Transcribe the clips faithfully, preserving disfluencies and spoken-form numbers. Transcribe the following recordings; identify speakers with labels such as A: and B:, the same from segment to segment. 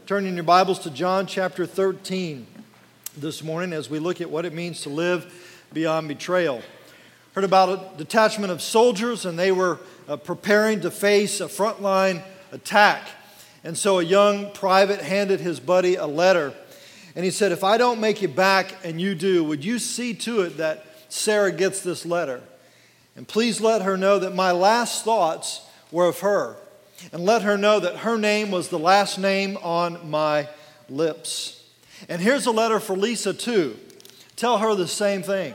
A: Turn in your Bibles to John chapter thirteen this morning as we look at what it means to live beyond betrayal. Heard about a detachment of soldiers, and they were uh, preparing to face a frontline attack. And so a young private handed his buddy a letter, and he said, "If I don't make it back and you do, would you see to it that Sarah gets this letter? And please let her know that my last thoughts were of her. And let her know that her name was the last name on my lips." And here's a letter for Lisa too. Tell her the same thing.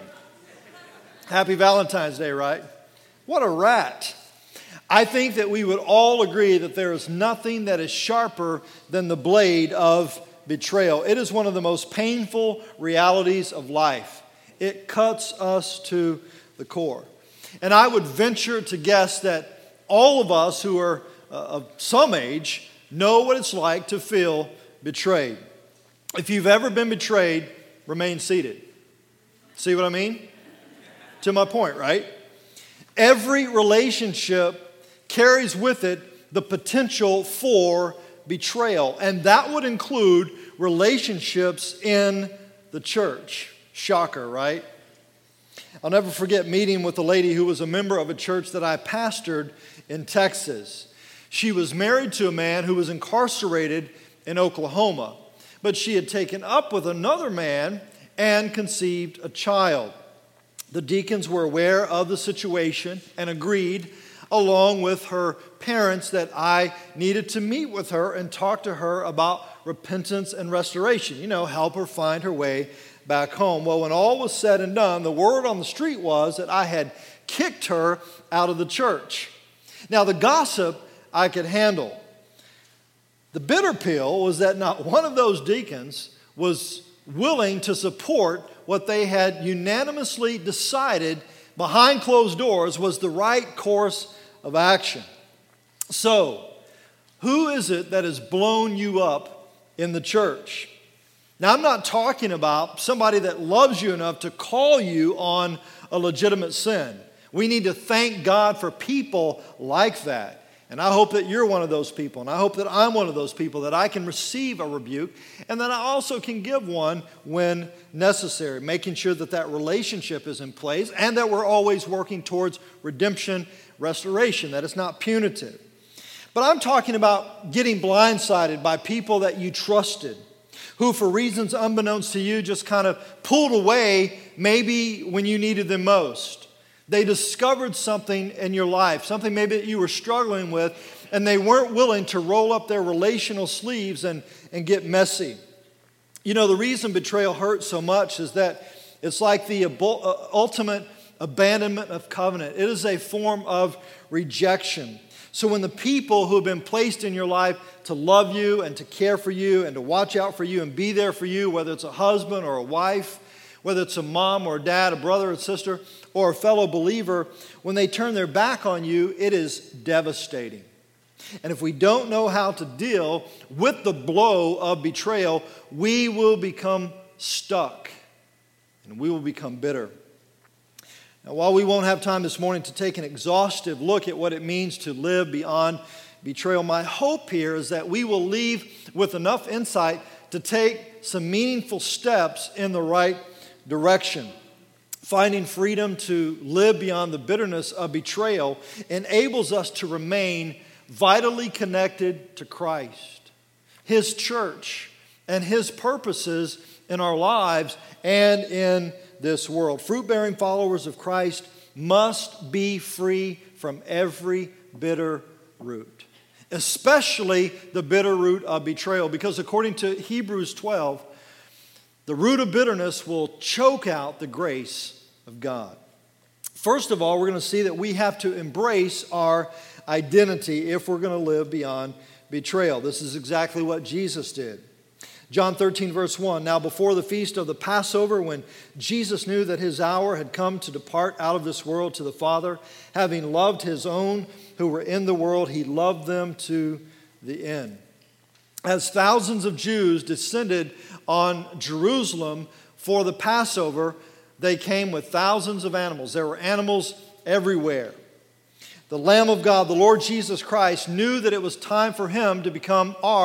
A: Happy Valentine's Day, right? What a rat. I think that we would all agree that there is nothing that is sharper than the blade of betrayal. It is one of the most painful realities of life. It cuts us to the core. And I would venture to guess that all of us who are uh, of some age know what it's like to feel betrayed. If you've ever been betrayed, remain seated. See what I mean? To my point, right? Every relationship carries with it the potential for betrayal, and that would include relationships in the church. Shocker, right? I'll never forget meeting with a lady who was a member of a church that I pastored in Texas. She was married to a man who was incarcerated in Oklahoma, but she had taken up with another man and conceived a child. The deacons were aware of the situation and agreed, along with her parents, that I needed to meet with her and talk to her about repentance and restoration. You know, help her find her way back home. Well, when all was said and done, the word on the street was that I had kicked her out of the church. Now, the gossip I could handle. The bitter pill was that not one of those deacons was willing to support what they had unanimously decided behind closed doors was the right course of action. So, who is it that has blown you up in the church? Now, I'm not talking about somebody that loves you enough to call you on a legitimate sin. We need to thank God for people like that. And I hope that you're one of those people. And I hope that I'm one of those people, that I can receive a rebuke and that I also can give one when necessary, making sure that that relationship is in place and that we're always working towards redemption, restoration, that it's not punitive. But I'm talking about getting blindsided by people that you trusted, who for reasons unbeknownst to you just kind of pulled away maybe when you needed them most. They discovered something in your life, something maybe that you were struggling with, and they weren't willing to roll up their relational sleeves and, and get messy. You know, the reason betrayal hurts so much is that it's like the ultimate abandonment of covenant. It is a form of rejection. So when the people who have been placed in your life to love you and to care for you and to watch out for you and be there for you, whether it's a husband or a wife, whether it's a mom or a dad, a brother or sister, or a fellow believer, when they turn their back on you, it is devastating. And if we don't know how to deal with the blow of betrayal, we will become stuck and we will become bitter. Now, while we won't have time this morning to take an exhaustive look at what it means to live beyond betrayal, my hope here is that we will leave with enough insight to take some meaningful steps in the right direction. Finding freedom to live beyond the bitterness of betrayal enables us to remain vitally connected to Christ, His church, and His purposes in our lives and in this world. Fruit-bearing followers of Christ must be free from every bitter root, especially the bitter root of betrayal, because according to Hebrews twelve, the root of bitterness will choke out the grace of God. First of all, we're going to see that we have to embrace our identity if we're going to live beyond betrayal. This is exactly what Jesus did. John thirteen, verse one, "Now before the feast of the Passover, when Jesus knew that his hour had come to depart out of this world to the Father, having loved his own who were in the world, he loved them to the end." As thousands of Jews descended on Jerusalem for the Passover, they came with thousands of animals. There were animals everywhere. The Lamb of God, the Lord Jesus Christ, knew that it was time for Him to become our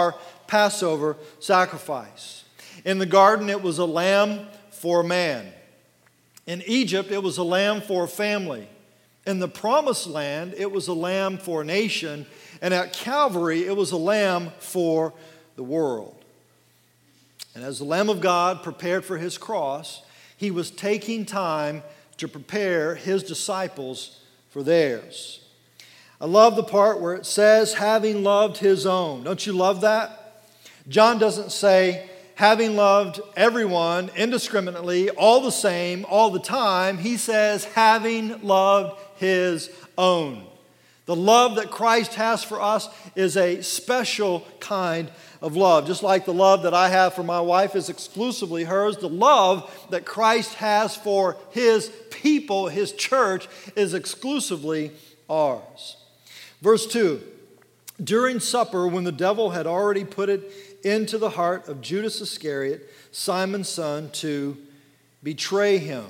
A: Passover sacrifice. In the garden, it was a lamb for a man. In Egypt, it was a lamb for a family. In the Promised Land, it was a lamb for a nation. And at Calvary, it was a lamb for the world. And as the Lamb of God prepared for his cross, he was taking time to prepare his disciples for theirs. I love the part where it says, having loved his own. Don't you love that? John doesn't say, having loved everyone indiscriminately, all the same, all the time. He says, having loved his own. The love that Christ has for us is a special kind of love. Just like the love that I have for my wife is exclusively hers, the love that Christ has for his people, his church, is exclusively ours. Verse two, during supper, when the devil had already put it into the heart of Judas Iscariot, Simon's son, to betray him.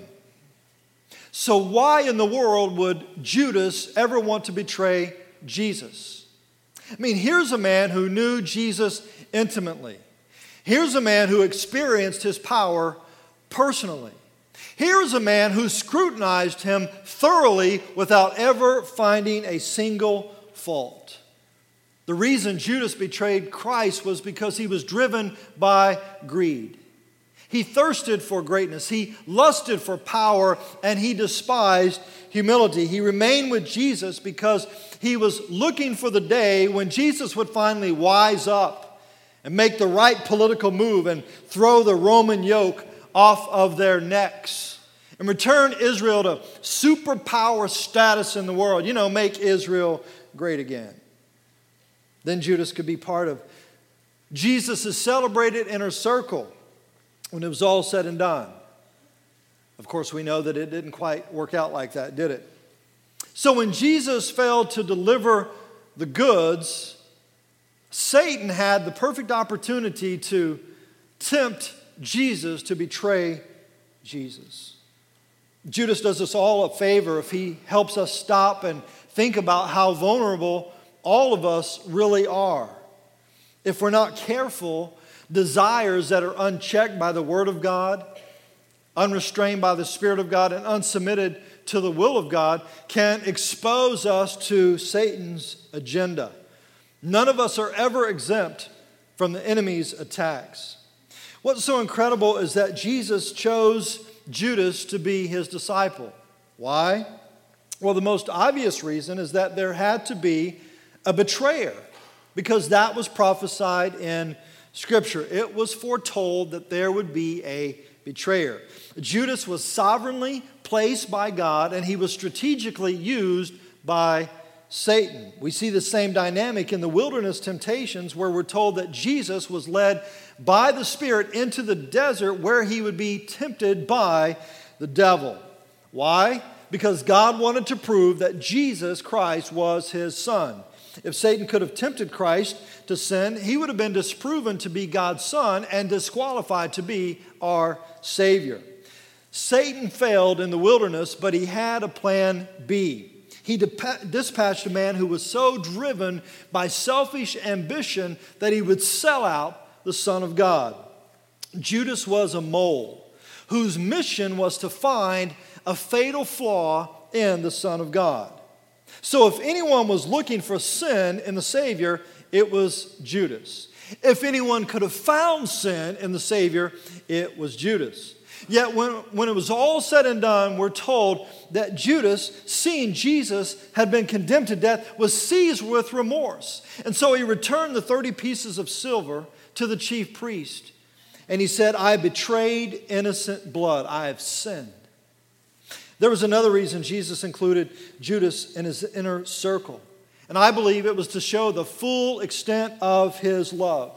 A: So why in the world would Judas ever want to betray Jesus? I mean, here's a man who knew Jesus intimately. Here's a man who experienced his power personally. Here's a man who scrutinized him thoroughly without ever finding a single fault. The reason Judas betrayed Christ was because he was driven by greed. He thirsted for greatness. He lusted for power, and he despised humility. He remained with Jesus because he was looking for the day when Jesus would finally wise up and make the right political move and throw the Roman yoke off of their necks and return Israel to superpower status in the world. You know, make Israel great again. Then Judas could be part of Jesus' celebrated inner circle when it was all said and done. Of course, we know that it didn't quite work out like that, did it? So when Jesus failed to deliver the goods, Satan had the perfect opportunity to tempt Jesus to betray Jesus. Judas does us all a favor if he helps us stop and think about how vulnerable all of us really are. If we're not careful, desires that are unchecked by the Word of God, unrestrained by the Spirit of God, and unsubmitted to the will of God can expose us to Satan's agenda. None of us are ever exempt from the enemy's attacks. What's so incredible is that Jesus chose Judas to be his disciple. Why? Well, the most obvious reason is that there had to be a betrayer, because that was prophesied in Scripture. It was foretold that there would be a betrayer. Judas was sovereignly placed by God, and he was strategically used by Satan. We see the same dynamic in the wilderness temptations, where we're told that Jesus was led by the Spirit into the desert where he would be tempted by the devil. Why? Because God wanted to prove that Jesus Christ was his Son. If Satan could have tempted Christ to sin, he would have been disproven to be God's Son and disqualified to be our Savior. Satan failed in the wilderness, but he had a plan B. He dispatched a man who was so driven by selfish ambition that he would sell out the Son of God. Judas was a mole whose mission was to find a fatal flaw in the Son of God. So if anyone was looking for sin in the Savior, it was Judas. If anyone could have found sin in the Savior, it was Judas. Yet when, when it was all said and done, we're told that Judas, seeing Jesus had been condemned to death, was seized with remorse. And so he returned the thirty pieces of silver to the chief priest. And he said, I betrayed innocent blood. I have sinned. There was another reason Jesus included Judas in his inner circle. And I believe it was to show the full extent of his love.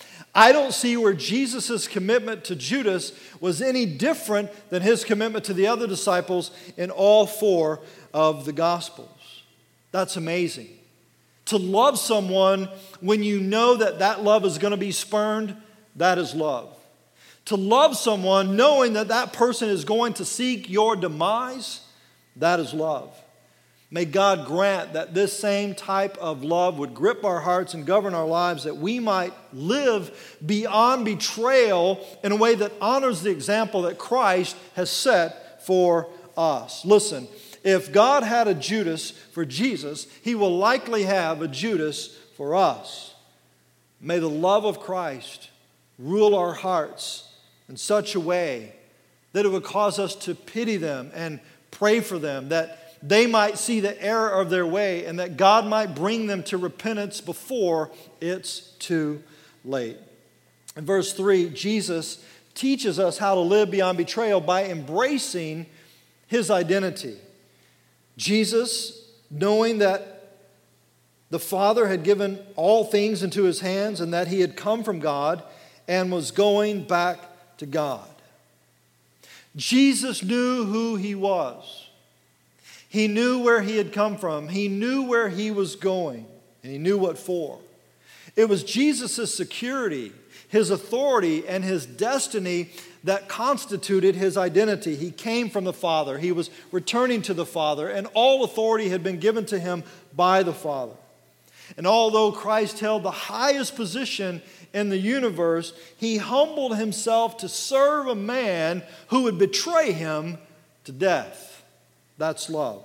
A: I don't see where Jesus' commitment to Judas was any different than his commitment to the other disciples in all four of the Gospels. That's amazing. To love someone when you know that that love is going to be spurned, that is love. To love someone knowing that that person is going to seek your demise, that is love. May God grant that this same type of love would grip our hearts and govern our lives, that we might live beyond betrayal in a way that honors the example that Christ has set for us. Listen, if God had a Judas for Jesus, He will likely have a Judas for us. May the love of Christ rule our hearts in such a way that it would cause us to pity them and pray for them, that they might see the error of their way and that God might bring them to repentance before it's too late. In verse three, Jesus teaches us how to live beyond betrayal by embracing His identity. Jesus, knowing that the Father had given all things into His hands and that He had come from God and was going back to God. Jesus knew who He was. He knew where He had come from. He knew where He was going, and He knew what for. It was Jesus' security, His authority, and His destiny that constituted His identity. He came from the Father. He was returning to the Father, and all authority had been given to Him by the Father. And although Christ held the highest position in the universe, He humbled Himself to serve a man who would betray Him to death. That's love.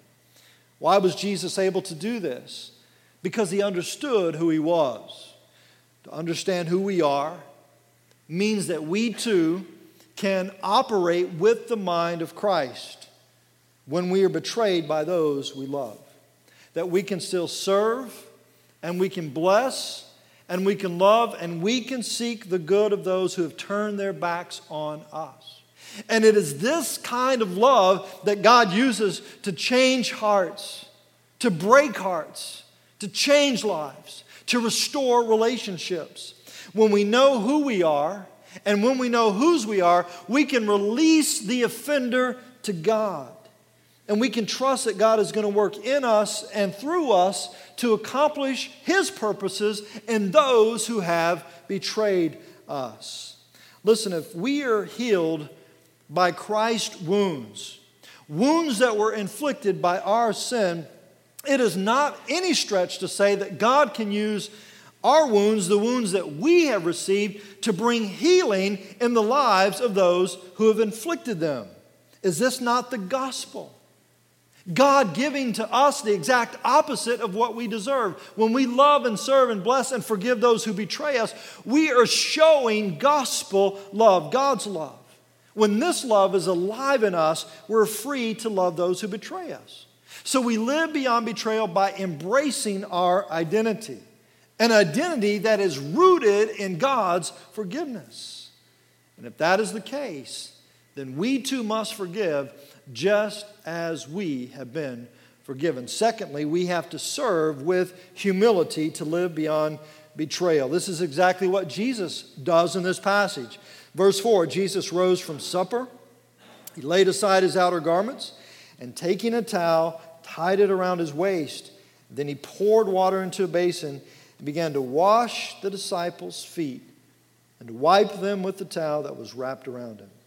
A: Why was Jesus able to do this? Because He understood who He was. To understand who we are means that we too can operate with the mind of Christ when we are betrayed by those we love. That we can still serve, and we can bless, and we can love, and we can seek the good of those who have turned their backs on us. And it is this kind of love that God uses to change hearts, to break hearts, to change lives, to restore relationships. When we know who we are and when we know whose we are, we can release the offender to God. And we can trust that God is going to work in us and through us to accomplish His purposes in those who have betrayed us. Listen, if we are healed by Christ's wounds, wounds that were inflicted by our sin, it is not any stretch to say that God can use our wounds, the wounds that we have received, to bring healing in the lives of those who have inflicted them. Is this not the gospel? God giving to us the exact opposite of what we deserve. When we love and serve and bless and forgive those who betray us, we are showing gospel love, God's love. When this love is alive in us, we're free to love those who betray us. So we live beyond betrayal by embracing our identity, an identity that is rooted in God's forgiveness. And if that is the case, then we too must forgive just as we have been forgiven. Secondly, we have to serve with humility to live beyond betrayal. This is exactly what Jesus does in this passage. Verse four, Jesus rose from supper. He laid aside his outer garments and taking a towel, tied it around his waist. Then he poured water into a basin and began to wash the disciples' feet and to wipe them with the towel that was wrapped around him.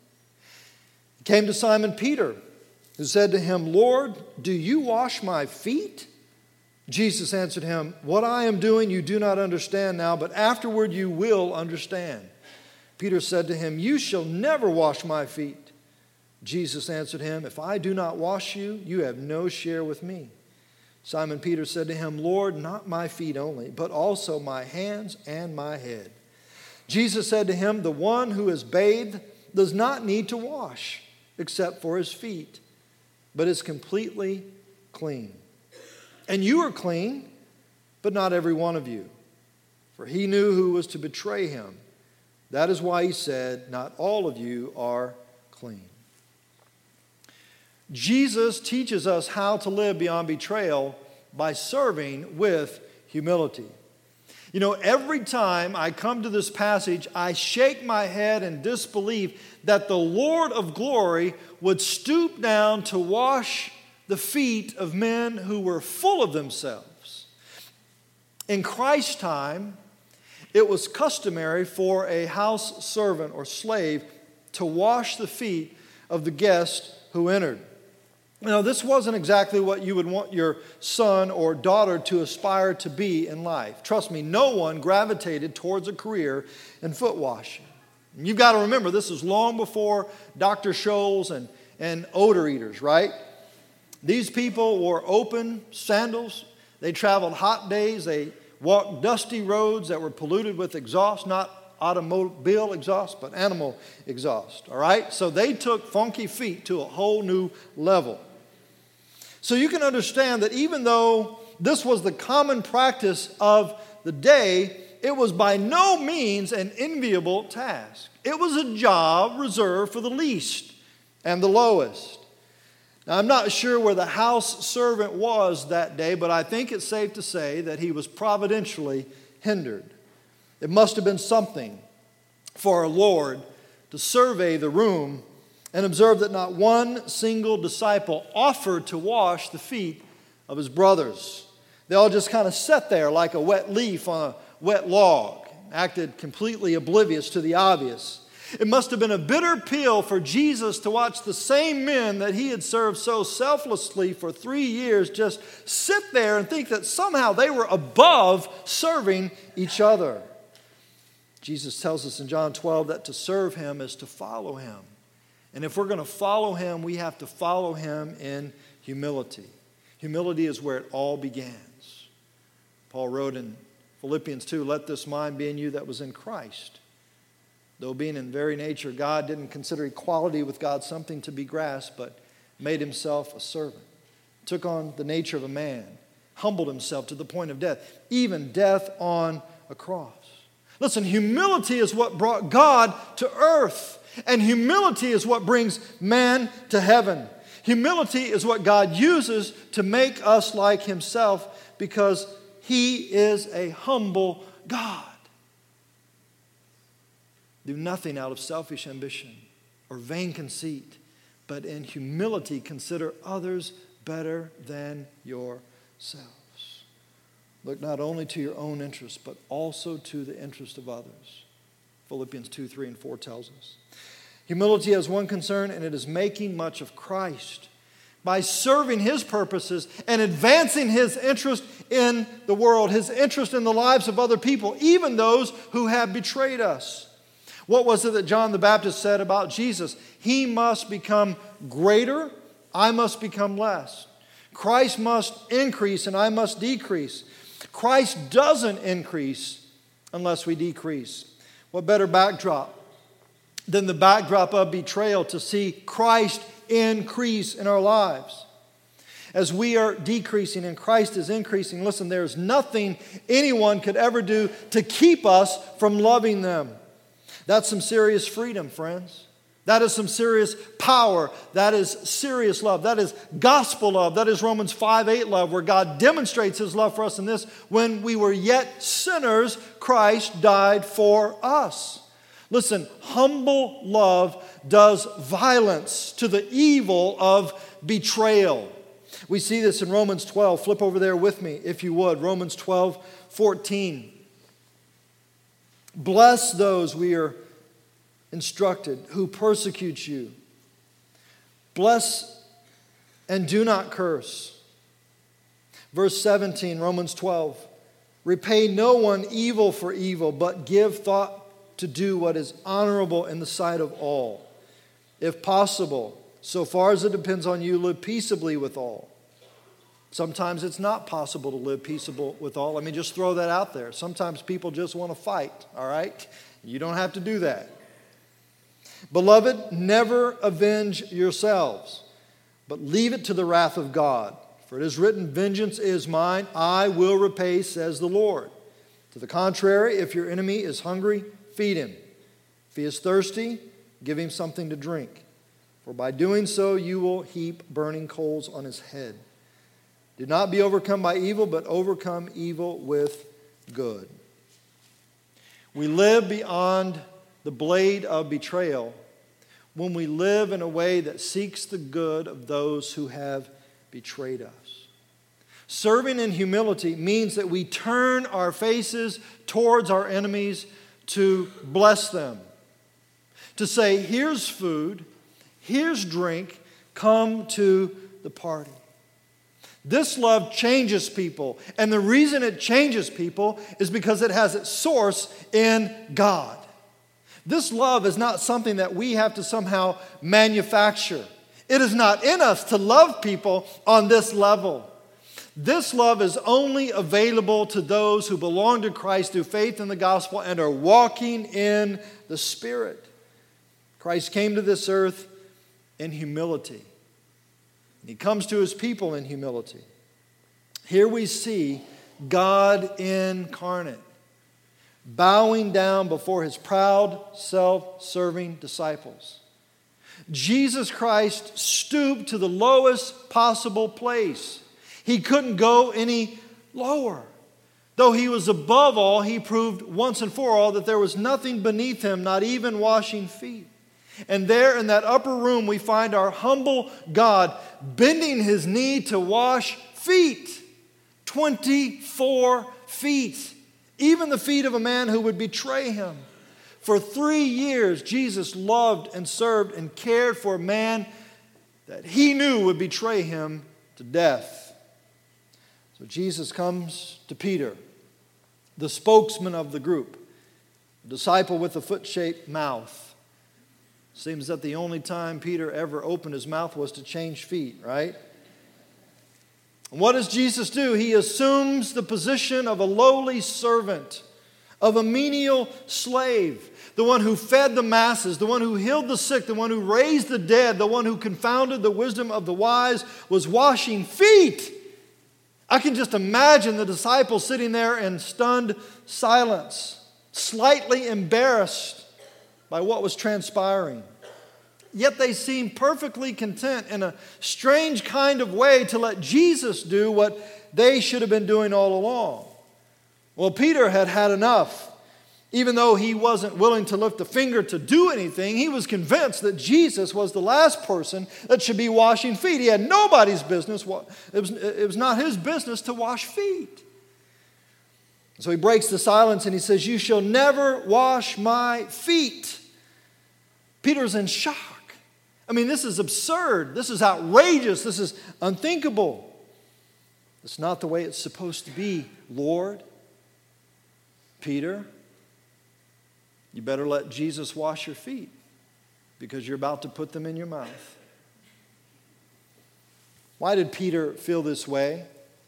A: He came to Simon Peter, who said to him, "Lord, do you wash my feet?" Jesus answered him, "What I am doing you do not understand now, but afterward you will understand." Peter said to him, "You shall never wash my feet." Jesus answered him, "If I do not wash you, you have no share with me." Simon Peter said to him, "Lord, not my feet only, but also my hands and my head." Jesus said to him, "The one who is bathed does not need to wash except for his feet, but is completely clean. And you are clean, but not every one of you." For he knew who was to betray him. That is why he said, "Not all of you are clean." Jesus teaches us how to live beyond betrayal by serving with humility. You know, every time I come to this passage, I shake my head in disbelief that the Lord of glory would stoop down to wash the feet of men who were full of themselves. In Christ's time, it was customary for a house servant or slave to wash the feet of the guest who entered. Now, this wasn't exactly what you would want your son or daughter to aspire to be in life. Trust me, no one gravitated towards a career in foot washing. And you've got to remember, this is long before Doctor Scholl's and, and odor eaters, right? These people wore open sandals. They traveled hot days. They walked dusty roads that were polluted with exhaust, not automobile exhaust, but animal exhaust, all right? So they took funky feet to a whole new level. So you can understand that even though this was the common practice of the day, it was by no means an enviable task. It was a job reserved for the least and the lowest. Now, I'm not sure where the house servant was that day, but I think it's safe to say that he was providentially hindered. It must have been something for our Lord to survey the room and observe that not one single disciple offered to wash the feet of his brothers. They all just kind of sat there like a wet leaf on a wet log, acted completely oblivious to the obvious. It must have been a bitter pill for Jesus to watch the same men that he had served so selflessly for three years just sit there and think that somehow they were above serving each other. Jesus tells us in John twelve that to serve him is to follow him. And if we're going to follow him, we have to follow him in humility. Humility is where it all begins. Paul wrote in Philippians two, "Let this mind be in you that was in Christ. Though being in very nature God, didn't consider equality with God something to be grasped, but made himself a servant. Took on the nature of a man, humbled himself to the point of death, even death on a cross." Listen, humility is what brought God to earth. And humility is what brings man to heaven. Humility is what God uses to make us like himself because he is a humble God. Do nothing out of selfish ambition or vain conceit, but in humility consider others better than yourselves. Look not only to your own interest, but also to the interest of others. Philippians two, three, and four tells us. Humility has one concern, and it is making much of Christ by serving his purposes and advancing his interest in the world, his interest in the lives of other people, even those who have betrayed us. What was it that John the Baptist said about Jesus? He must become greater, I must become less. Christ must increase, and I must decrease. Christ doesn't increase unless we decrease. What better backdrop than the backdrop of betrayal to see Christ increase in our lives? As we are decreasing and Christ is increasing, listen, there's nothing anyone could ever do to keep us from loving them. That's some serious freedom, friends. That is some serious power. That is serious love. That is gospel love. That is Romans five eight love, where God demonstrates his love for us in this: when we were yet sinners, Christ died for us. Listen, humble love does violence to the evil of betrayal. We see this in Romans twelve. Flip over there with me, if you would. Romans twelve, fourteen. Bless those, we are instructed, who persecute you. Bless and do not curse. Verse seventeen, Romans twelve. Repay no one evil for evil, but give thought to do what is honorable in the sight of all. If possible, so far as it depends on you, live peaceably with all. Sometimes it's not possible to live peaceable with all. Let me just throw that out there. Sometimes people just want to fight, all right? You don't have to do that. Beloved, never avenge yourselves, but leave it to the wrath of God. For it is written, vengeance is mine, I will repay, says the Lord. To the contrary, if your enemy is hungry, feed him. If he is thirsty, give him something to drink. For by doing so, you will heap burning coals on his head. Do not be overcome by evil, but overcome evil with good. We live beyond the blade of betrayal when we live in a way that seeks the good of those who have betrayed us. Serving in humility means that we turn our faces towards our enemies to bless them. To say, here's food, here's drink, come to the party. This love changes people, and the reason it changes people is because it has its source in God. This love is not something that we have to somehow manufacture. It is not in us to love people on this level. This love is only available to those who belong to Christ through faith in the gospel and are walking in the Spirit. Christ came to this earth in humility. He comes to his people in humility. Here we see God incarnate, bowing down before his proud, self-serving disciples. Jesus Christ stooped to the lowest possible place. He couldn't go any lower. Though he was above all, he proved once and for all that there was nothing beneath him, not even washing feet. And there in that upper room we find our humble God bending his knee to wash feet. twenty-four feet. Even the feet of a man who would betray him. For three years Jesus loved and served and cared for a man that he knew would betray him to death. So Jesus comes to Peter, the spokesman of the group, a disciple with a foot-shaped mouth. Seems that the only time Peter ever opened his mouth was to change feet, right? And what does Jesus do? He assumes the position of a lowly servant, of a menial slave, the one who fed the masses, the one who healed the sick, the one who raised the dead, the one who confounded the wisdom of the wise, was washing feet. I can just imagine the disciples sitting there in stunned silence, slightly embarrassed by what was transpiring. Yet they seemed perfectly content in a strange kind of way to let Jesus do what they should have been doing all along. Well, Peter had had enough. Even though he wasn't willing to lift a finger to do anything, he was convinced that Jesus was the last person that should be washing feet. He had nobody's business. It was, it was not his business to wash feet. So he breaks the silence and he says, "You shall never wash my feet." Peter's in shock. I mean, this is absurd. This is outrageous. This is unthinkable. It's not the way it's supposed to be, Lord. Peter, you better let Jesus wash your feet because you're about to put them in your mouth. Why did Peter feel this way?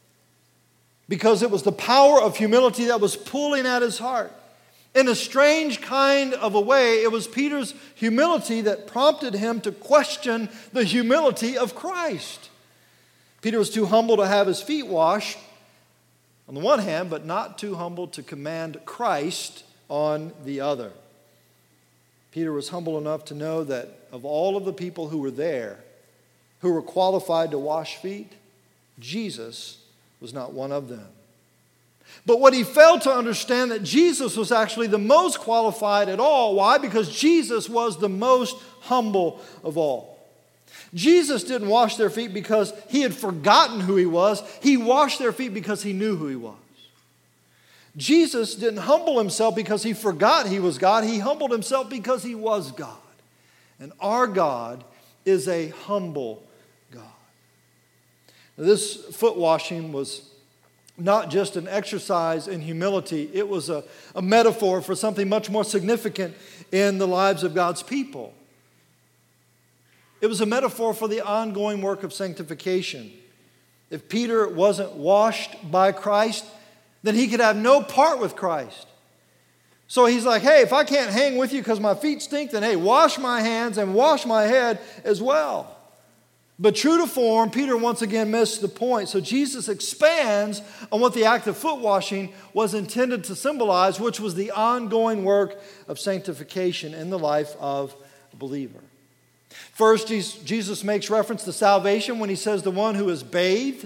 A: Because it was the power of humility that was pulling at his heart. In a strange kind of a way, it was Peter's humility that prompted him to question the humility of Christ. Peter was too humble to have his feet washed, on the one hand, but not too humble to command Christ on the other. Peter was humble enough to know that of all of the people who were there, who were qualified to wash feet, Jesus was not one of them. But what he failed to understand, that Jesus was actually the most qualified at all. Why? Because Jesus was the most humble of all. Jesus didn't wash their feet because he had forgotten who he was. He washed their feet because he knew who he was. Jesus didn't humble himself because he forgot he was God. He humbled himself because he was God. And our God is a humble God. Now, this foot washing was not just an exercise in humility. It was a, a metaphor for something much more significant in the lives of God's people. It was a metaphor for the ongoing work of sanctification. If Peter wasn't washed by Christ, then he could have no part with Christ. So he's like, hey, if I can't hang with you because my feet stink, then hey, wash my hands and wash my head as well. But true to form, Peter once again missed the point. So Jesus expands on what the act of foot washing was intended to symbolize, which was the ongoing work of sanctification in the life of a believer. First, Jesus makes reference to salvation when he says the one who is bathed.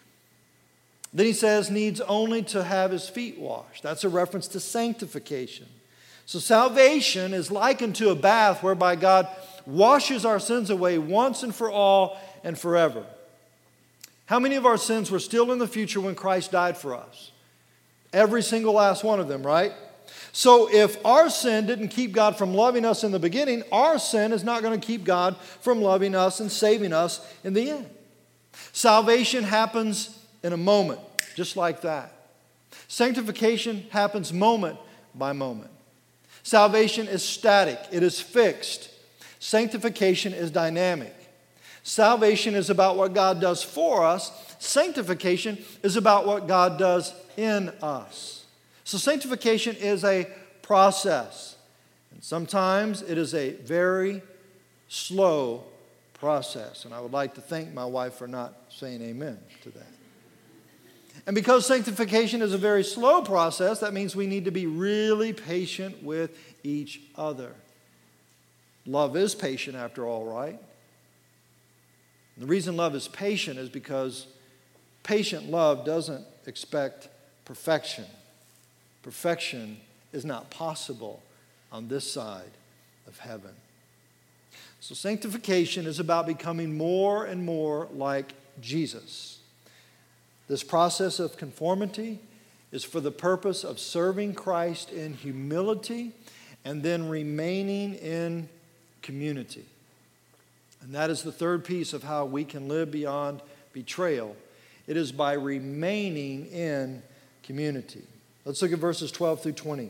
A: Then he says needs only to have his feet washed. That's a reference to sanctification. So salvation is likened to a bath whereby God washes our sins away once and for all and forever. How many of our sins were still in the future when Christ died for us? Every single last one of them, right? So if our sin didn't keep God from loving us in the beginning, our sin is not going to keep God from loving us and saving us in the end. Salvation happens in a moment, just like that. Sanctification happens moment by moment. Salvation is static. It is fixed. Sanctification is dynamic. Salvation is about what God does for us. Sanctification is about what God does in us. So sanctification is a process. And sometimes it is a very slow process. And I would like to thank my wife for not saying amen to that. And because sanctification is a very slow process, that means we need to be really patient with each other. Love is patient after all, right? The reason love is patient is because patient love doesn't expect perfection. Perfection is not possible on this side of heaven. So sanctification is about becoming more and more like Jesus. This process of conformity is for the purpose of serving Christ in humility and then remaining in community. And that is the third piece of how we can live beyond betrayal. It is by remaining in community. Let's look at verses twelve through twenty.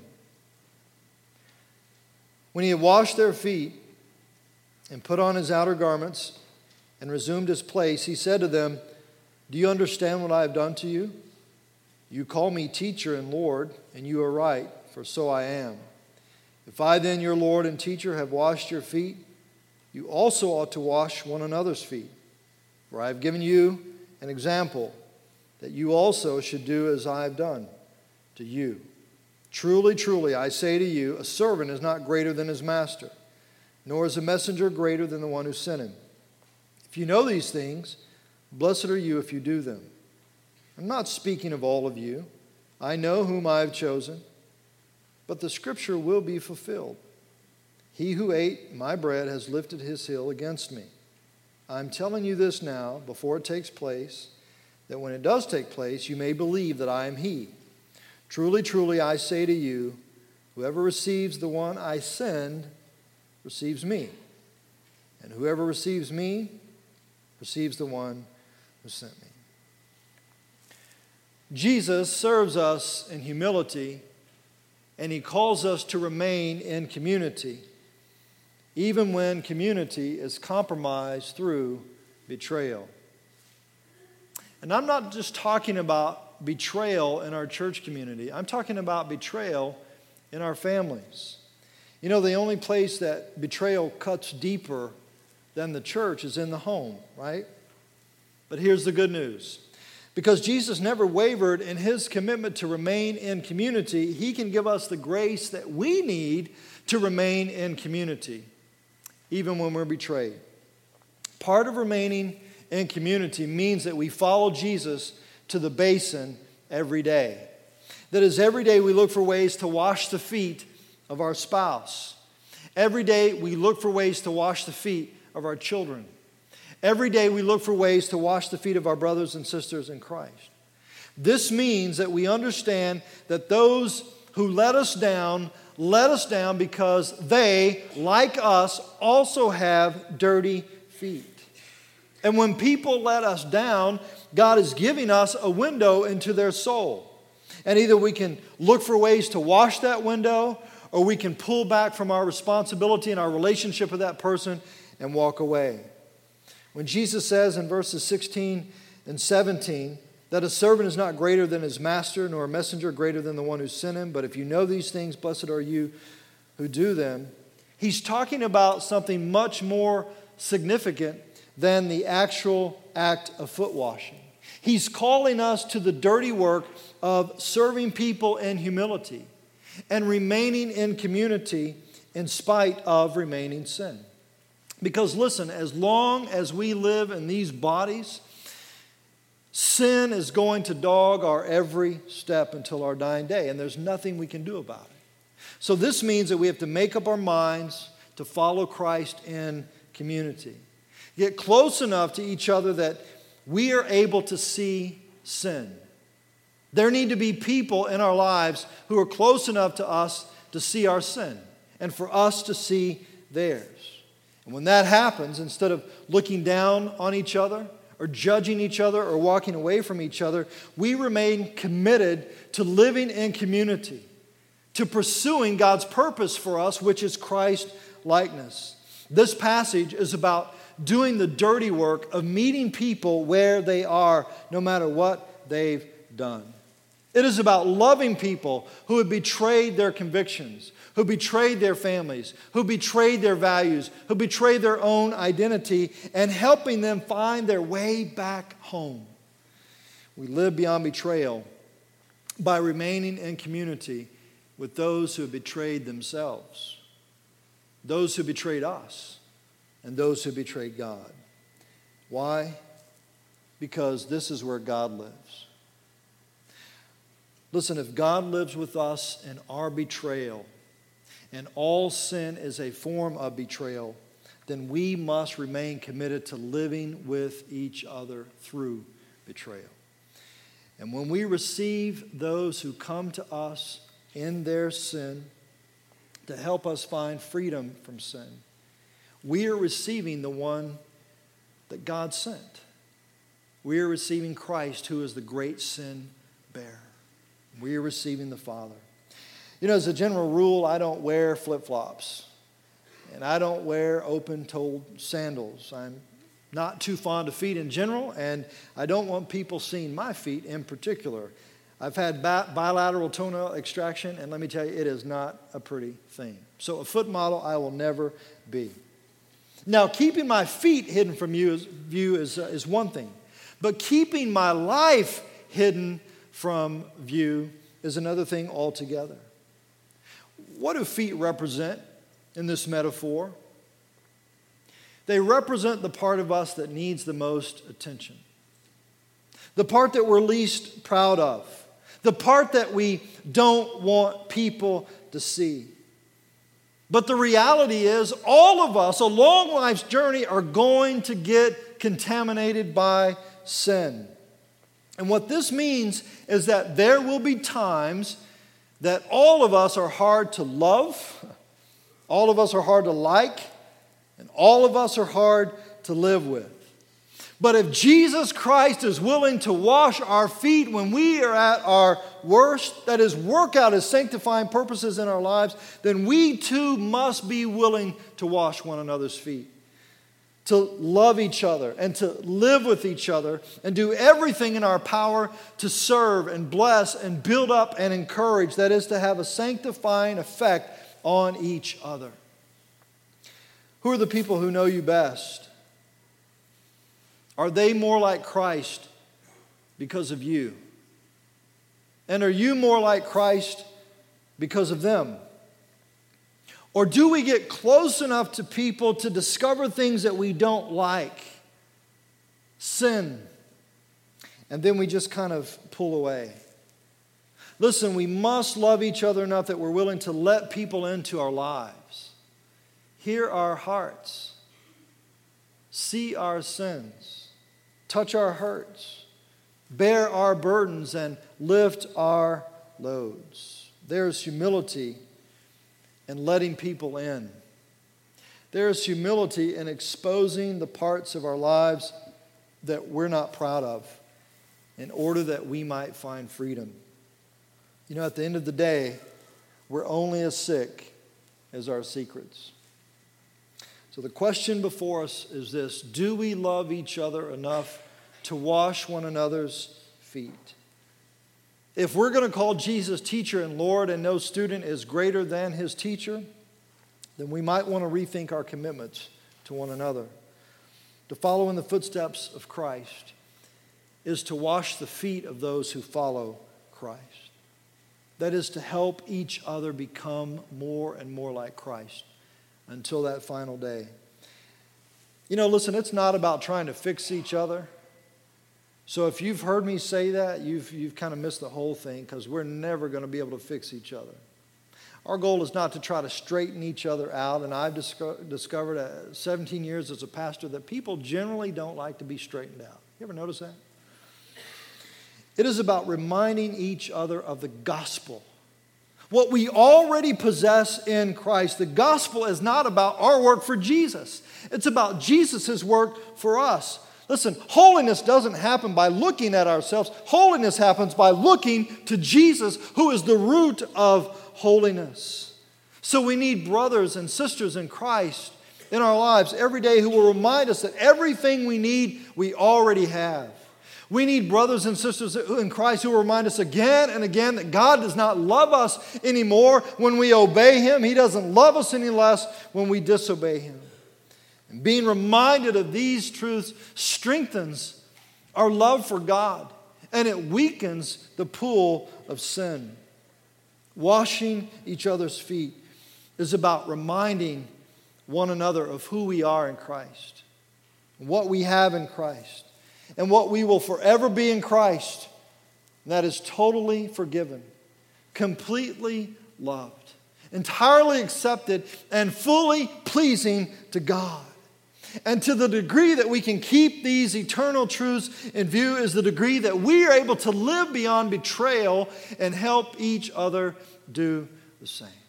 A: When he had washed their feet and put on his outer garments and resumed his place, he said to them, "Do you understand what I have done to you? You call me teacher and Lord, and you are right, for so I am. If I then, your Lord and teacher, have washed your feet, you also ought to wash one another's feet. For I have given you an example that you also should do as I have done to you. Truly, truly, I say to you, a servant is not greater than his master, nor is a messenger greater than the one who sent him. If you know these things, blessed are you if you do them. I'm not speaking of all of you. I know whom I have chosen, but the scripture will be fulfilled. He who ate my bread has lifted his heel against me. I'm telling you this now, before it takes place, that when it does take place, you may believe that I am he. Truly, truly, I say to you, whoever receives the one I send receives me. And whoever receives me receives the one who sent me." Jesus serves us in humility, and he calls us to remain in community, even when community is compromised through betrayal. And I'm not just talking about betrayal in our church community. I'm talking about betrayal in our families. You know, the only place that betrayal cuts deeper than the church is in the home, right? But here's the good news. Because Jesus never wavered in his commitment to remain in community, he can give us the grace that we need to remain in community, even when we're betrayed. Part of remaining in community means that we follow Jesus to the basin every day. That is, every day we look for ways to wash the feet of our spouse. Every day we look for ways to wash the feet of our children. Every day we look for ways to wash the feet of our brothers and sisters in Christ. This means that we understand that those who let us down, let us down because they, like us, also have dirty feet. And when people let us down, God is giving us a window into their soul. And either we can look for ways to wash that window, or we can pull back from our responsibility and our relationship with that person and walk away. When Jesus says in verses sixteen and seventeen that a servant is not greater than his master, nor a messenger greater than the one who sent him, but if you know these things, blessed are you who do them, he's talking about something much more significant than the actual act of foot washing. He's calling us to the dirty work of serving people in humility and remaining in community in spite of remaining sin. Because listen, as long as we live in these bodies, sin is going to dog our every step until our dying day, and there's nothing we can do about it. So this means that we have to make up our minds to follow Christ in community. Get close enough to each other that we are able to see sin. There need to be people in our lives who are close enough to us to see our sin and for us to see theirs. And when that happens, instead of looking down on each other or judging each other or walking away from each other. We remain committed to living in community, to pursuing God's purpose for us, which is Christ likeness. This passage is about doing the dirty work of meeting people where they are, no matter what they've done. It is about loving people who have betrayed their convictions, who betrayed their families, who betrayed their values, who betrayed their own identity, and helping them find their way back home. We live beyond betrayal by remaining in community with those who have betrayed themselves, those who betrayed us, and those who betrayed God. Why? Because this is where God lives. Listen, if God lives with us in our betrayal, and all sin is a form of betrayal, then we must remain committed to living with each other through betrayal. And when we receive those who come to us in their sin to help us find freedom from sin, we are receiving the one that God sent. We are receiving Christ, who is the great sin bearer. We are receiving the Father. You know, as a general rule, I don't wear flip-flops. And I don't wear open-toed sandals. I'm not too fond of feet in general, and I don't want people seeing my feet in particular. I've had bi- bilateral toenail extraction, and let me tell you, it is not a pretty thing. So a foot model I will never be. Now, keeping my feet hidden from you is, view is, uh, is one thing. But keeping my life hidden from view is another thing altogether. What do feet represent in this metaphor? They represent the part of us that needs the most attention. The part that we're least proud of. The part that we don't want people to see. But the reality is, all of us along life's journey are going to get contaminated by sin. And what this means is that there will be times that all of us are hard to love, all of us are hard to like, and all of us are hard to live with. But if Jesus Christ is willing to wash our feet when we are at our worst, that is, work out His sanctifying purposes in our lives, then we too must be willing to wash one another's feet, to love each other and to live with each other and do everything in our power to serve and bless and build up and encourage, that is, to have a sanctifying effect on each other. Who are the people who know you best? Are they more like Christ because of you? And are you more like Christ because of them? Or do we get close enough to people to discover things that we don't like, sin, and then we just kind of pull away? Listen, we must love each other enough that we're willing to let people into our lives, hear our hearts, see our sins, touch our hurts, bear our burdens, and lift our loads. There's humility in letting people in. There is humility in exposing the parts of our lives that we're not proud of in order that we might find freedom. You know, at the end of the day, we're only as sick as our secrets. So the question before us is this: do we love each other enough to wash one another's feet? If we're going to call Jesus teacher and Lord, and no student is greater than his teacher, then we might want to rethink our commitments to one another. To follow in the footsteps of Christ is to wash the feet of those who follow Christ. That is to help each other become more and more like Christ until that final day. You know, listen, it's not about trying to fix each other. So if you've heard me say that, you've, you've kind of missed the whole thing, because we're never going to be able to fix each other. Our goal is not to try to straighten each other out, and I've disco- discovered uh, seventeen years as a pastor that people generally don't like to be straightened out. You ever notice that? It is about reminding each other of the gospel, what we already possess in Christ. The gospel is not about our work for Jesus. It's about Jesus' work for us. Listen, holiness doesn't happen by looking at ourselves. Holiness happens by looking to Jesus, who is the root of holiness. So we need brothers and sisters in Christ in our lives every day who will remind us that everything we need, we already have. We need brothers and sisters in Christ who will remind us again and again that God does not love us anymore when we obey Him. He doesn't love us any less when we disobey Him. And being reminded of these truths strengthens our love for God, and it weakens the pull of sin. Washing each other's feet is about reminding one another of who we are in Christ, what we have in Christ, and what we will forever be in Christ. And that is totally forgiven, completely loved, entirely accepted, and fully pleasing to God. And to the degree that we can keep these eternal truths in view is the degree that we are able to live beyond betrayal and help each other do the same.